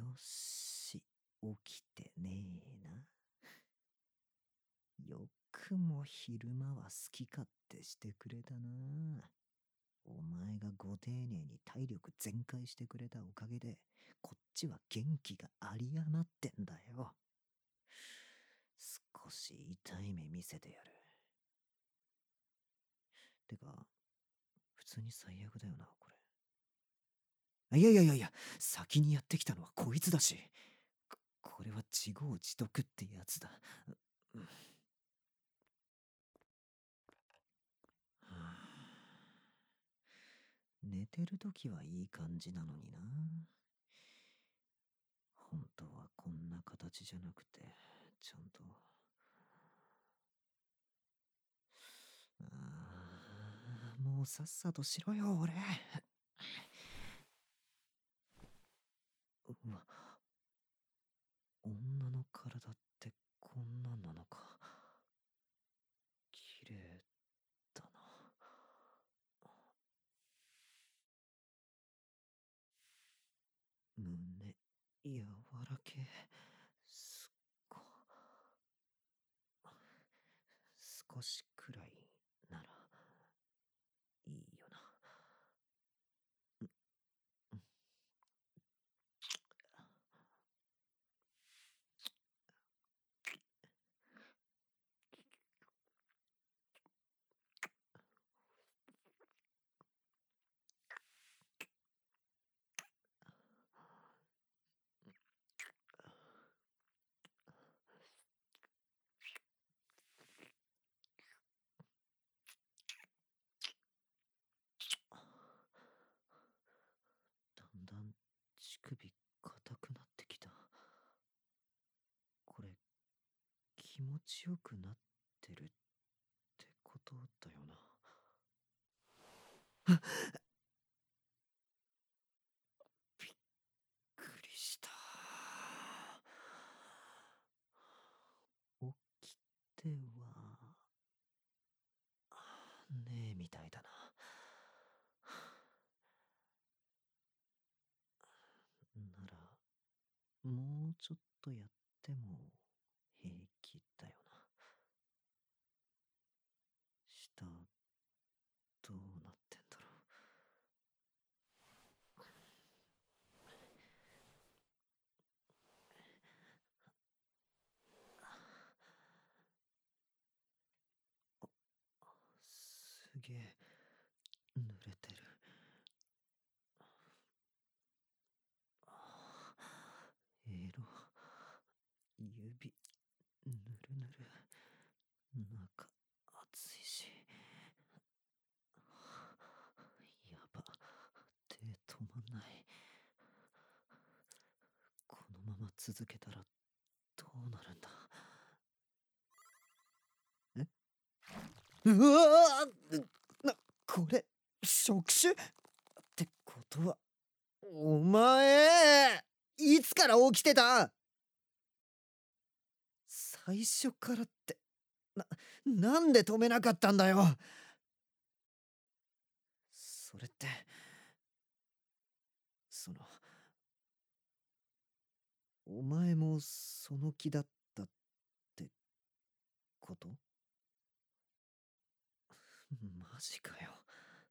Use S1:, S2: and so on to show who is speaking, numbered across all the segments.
S1: よし、起きてねえな。よくも昼間は好き勝手してくれたな。お前がご丁寧に体力全開してくれたおかげで、こっちは元気が有り余ってんだよ。少し痛い目見せてやる。てか、普通に最悪だよな、これ。いやいやいやいや、先にやってきたのはこいつだし。これは自業自得ってやつだ。うんはあ寝てるときはいい感じなのにな。本当はこんな形じゃなくて、ちゃんと。もうさっさとしろよ、俺。うわ、女の体ってこんなんなのか。綺麗だな。胸、柔らけ。すっご。少しくらいならいいよな。だんだん乳首硬くなってきた。これ気持ちよくなってるってことだよな。びっくりした。起きてはねえみたいだな。ならもうちょっとやっても平気だよな。下どうなってんだろう。すげえ濡れてる。エロ、指ぬるぬる。中熱いし。やば、手止まんない。このまま続けたらどうなるんだ。えうわこれ触手ってことは、お前いつから起きてた？最初からって、なんで止めなかったんだよ。それって、その、お前もその気だったってこと？マジかよ。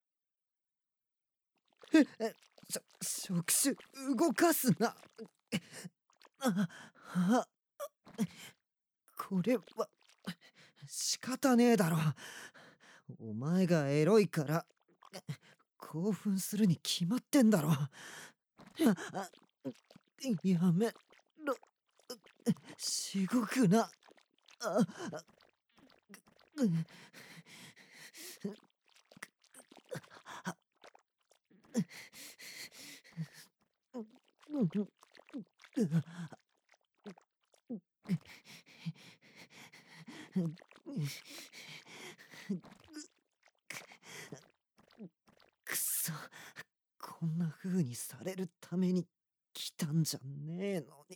S1: 触手動かすな。ああこれは仕方ねえだろ。お前がエロいから興奮するに決まってんだろ。やめろ。しごくな。あくそ、こんな風にされるために来たんじゃねえのに。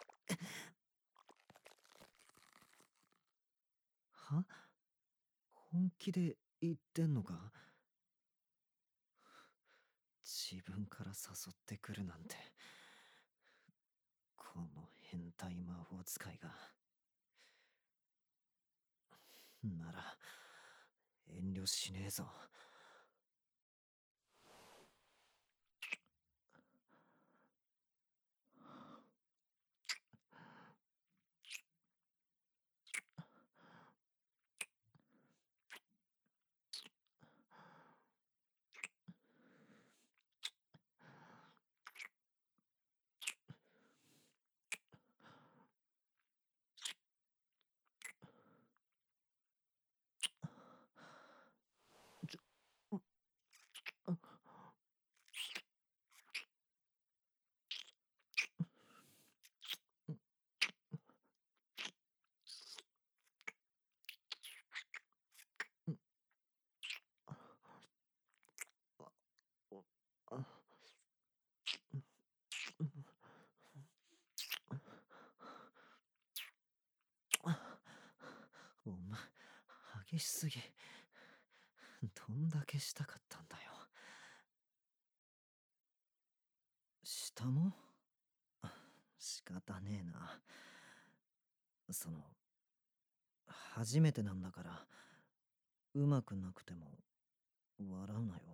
S1: は？本気で言ってんのか？自分から誘ってくるなんて。 この変態魔法使いが。なら、遠慮しねえぞ。ちょ、お前、激しすぎ。どんだけしたかったんだよ。下も仕方ねえな。初めてなんだから、うまくなくても笑うなよ。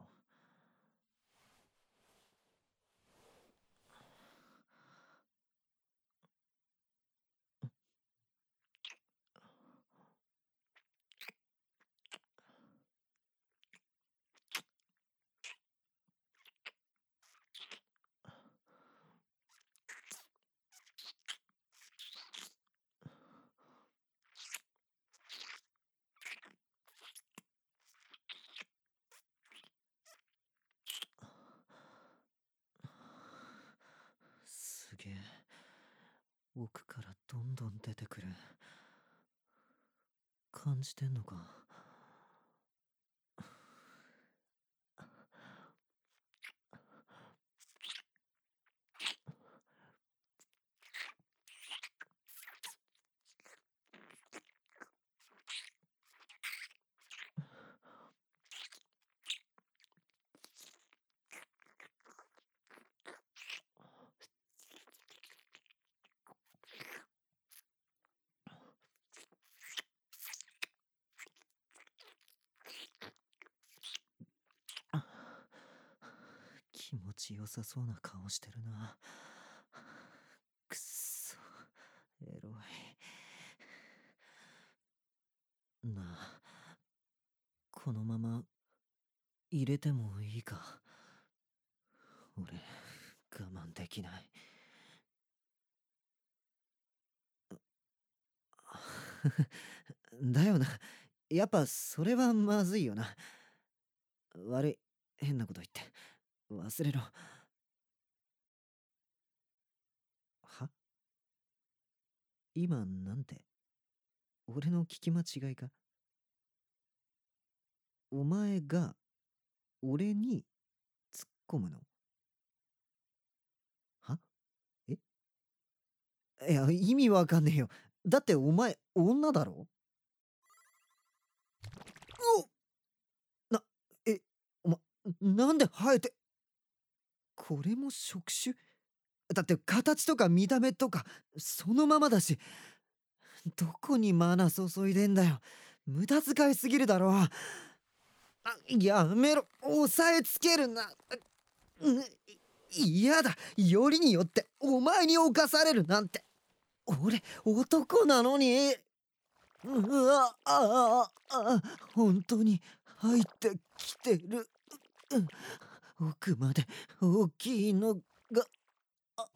S1: すげえ。奥からどんどん出てくる。感じてんのか。気持ちよさそうな顔してるな。くっそ、エロい。なあ、このまま入れてもいいか。俺、我慢できない。だよな。やっぱそれはまずいよな。悪い。変なこと言って。忘れろ。は、今なんて？俺の聞き間違いか？お前が俺に突っ込むの？は、え、いや、意味わかんねえよ。だってお前、女だろ？うお、な、え、おま、なんで生えて、これも触手？だって形とか見た目とか、そのままだし、どこにマナ注いでんだよ。無駄遣いすぎるだろ。やめろ。押さえつけるな。嫌だ。よりによってお前に侵されるなんて。俺男なのに。うわ本当に入ってきてる。奥まで大きいのが。あ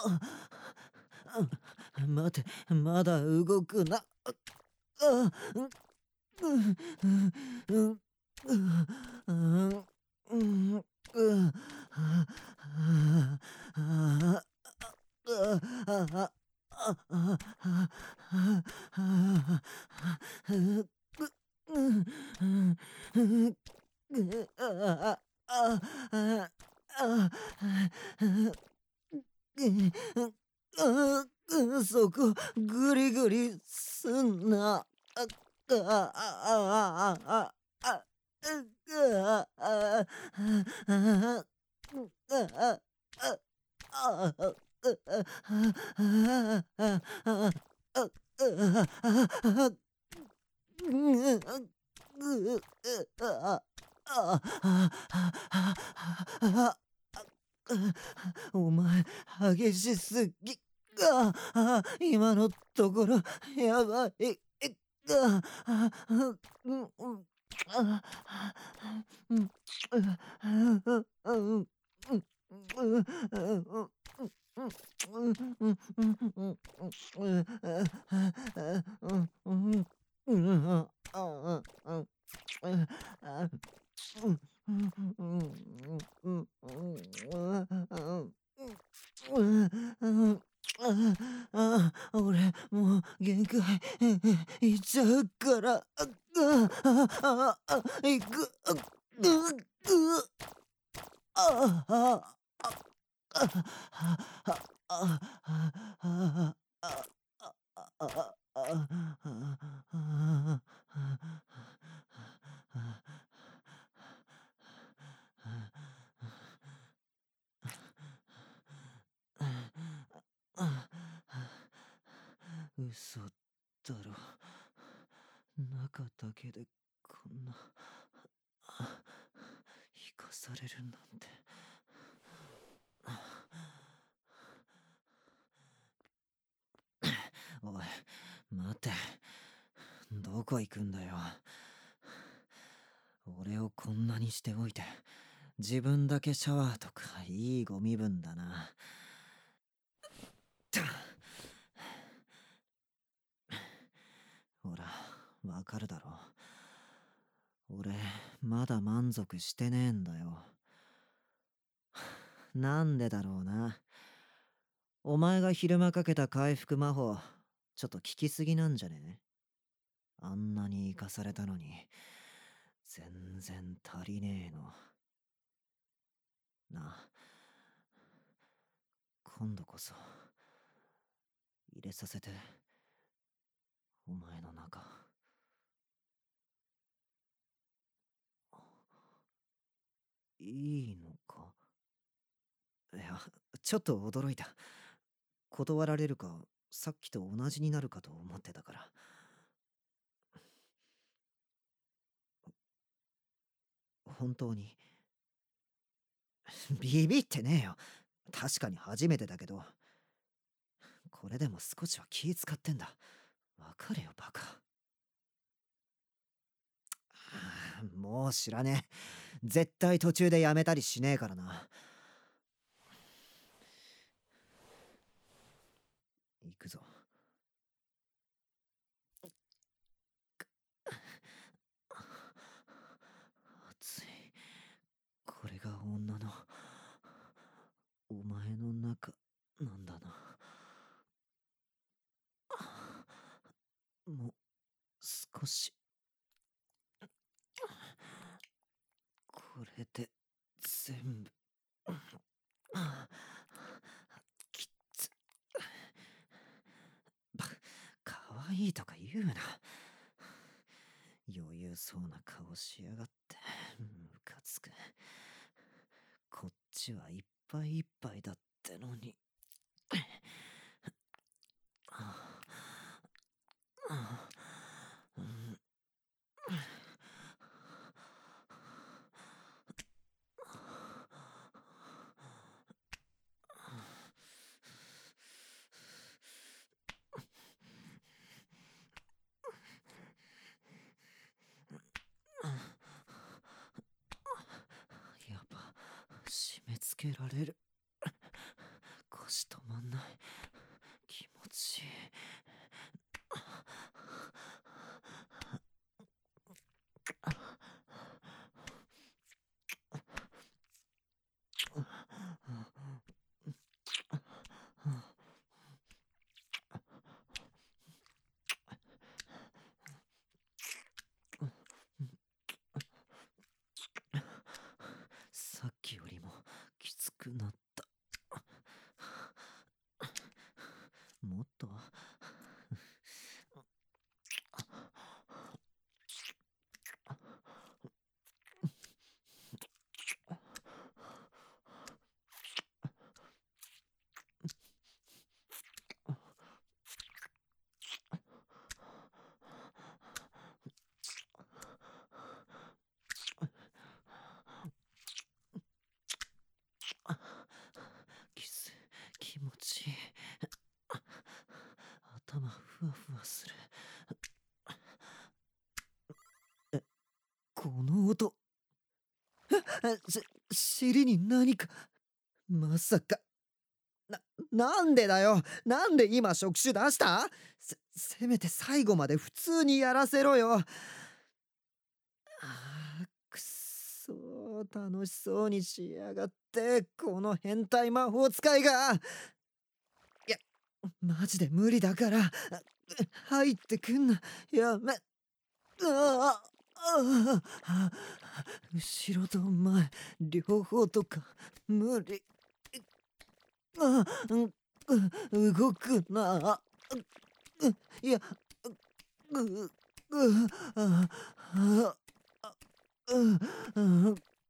S1: 待て、まだ動くな。あうんうんうんうんうんそこグリグリすんな。 お前、激しすぎ。今のところ、やばい。俺、もう限界いっちゃうから、いく、ああ、嘘だろ。中だけでこんな生かされるなんて。おい、待て。どこ行くんだよ。俺をこんなにしておいて、自分だけシャワーとかいいご身分だな。ほら、わかるだろ。俺、まだ満足してねえんだよ。なんでだろうな。お前が昼間かけた回復魔法、ちょっと効きすぎなんじゃね？あんなに生かされたのに、全然足りねえの。なあ、今度こそ、入れさせて、お前の中。いいのか？いや、ちょっと驚いた。断られるか、さっきと同じになるかと思ってたから。本当に。ビビってねえよ。確かに初めてだけど、これでも少しは気使ってんだ。わかれよ、バカ。もう知らねえ。絶対途中でやめたりしねえからな。行くぞ。熱い。これが女のお前の中なんだな。もう少し。これで全部。きつ。かわいいとか言うな。余裕そうな顔しやがって。ムカつく。こっちはいっぱいいっぱいだってのに。やっぱ締め付けられる。腰止まんない。気持ちいい。さっきよりもきつくなった。 尻に何か。まさか。なんでだよ。なんで今触手出した？せめて最後まで普通にやらせろよ。くっそー、楽しそうにしやがって、この変態魔法使いが。いや、マジで無理だから、入ってくんな。やめ。ああ、後ろと前、両方とか、無理。動くな。いや、う、う、あ、あ、うん、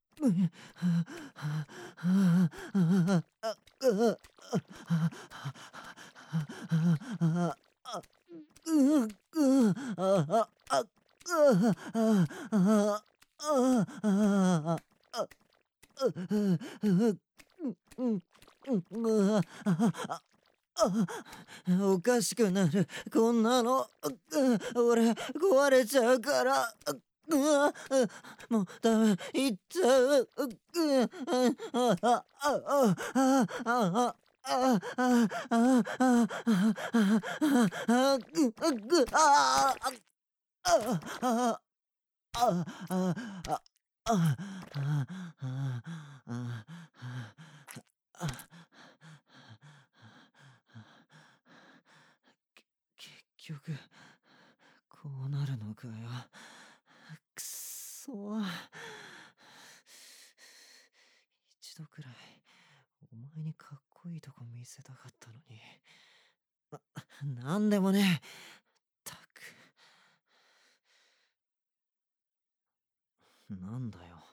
S1: おかしくなる。こんなの。俺、壊れちゃうから。もうダメ。いっちゃう。結局こうなるのかよ。くっそー。一度くらいお前にかっこいいとこ見せたかったのに。なんでもね。たく。なんだよ。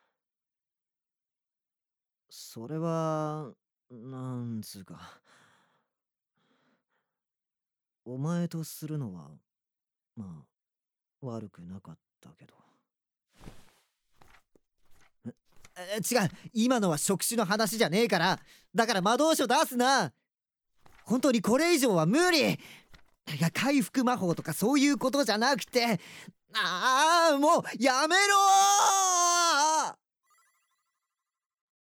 S1: それはなんつうか、お前とするのはまあ悪くなかったけど。違う、今のは触手の話じゃねえから。だから魔導書出すな。本当にこれ以上は無理。いや、回復魔法とかそういうことじゃなくて。もうやめろー。